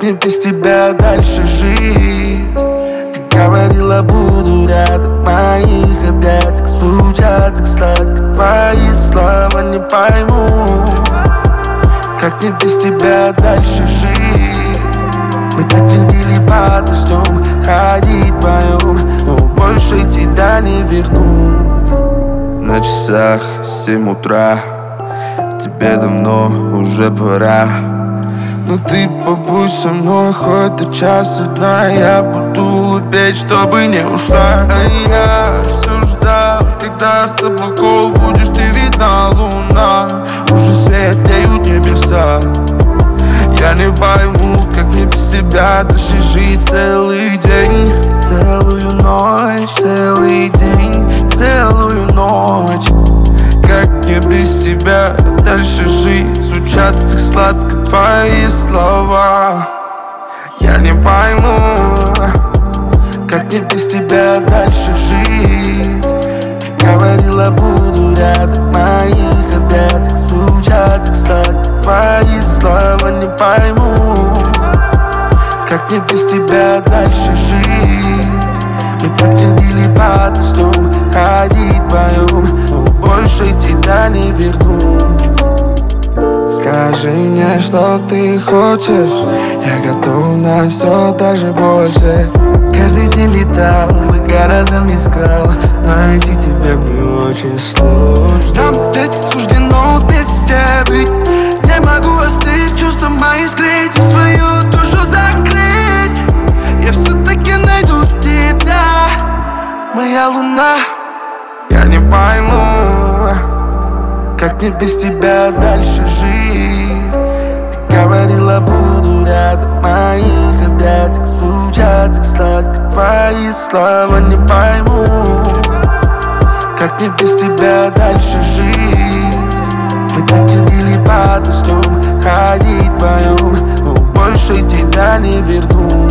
Как мне без тебя дальше жить? Ты говорила, буду рядом, моих объятиях звучат так сладко. Твои слова не пойму. Как мне без тебя дальше жить? Мы так любили под дождем ходить вдвоем, но больше тебя не вернуть. На часах 7 утра, тебе давно уже пора. Но ты побудь со мной хоть до часа дня. Я буду петь, чтобы не ушла. А я все ждал, когда с облаков будешь ты видна, луна. Уже светлеют небеса. Я не пойму, как мне без тебя дальше жить целый день. Целую ночь, целый день, целую ночь. Как мне без тебя дальше жить? Звучат так сладко твои слова. Я не пойму, как мне без тебя дальше жить? Ты говорила, буду рядом, моих объятиях звучат так сладко твои слова. Не пойму, как мне без тебя дальше жить? Мы так любили под дождем ходить вдвоем, но больше тебя не вернуть. Скажи мне, что ты хочешь, я готов на все, даже больше. Каждый день летал, по городам искал, найти тебя мне очень сложно. Нам ведь суждено вместе быть. Не могу остыть, чувства мои скрыть и свою душу закрыть. Я все-таки найду тебя, моя луна. Я не пойму, как мне без тебя дальше жить? Ты говорила, буду рядом, моих объятиях звучат так сладко твои слова. Не пойму, как мне без тебя дальше жить? Мы так любили под дождем ходить вдвоем, но больше тебя не верну.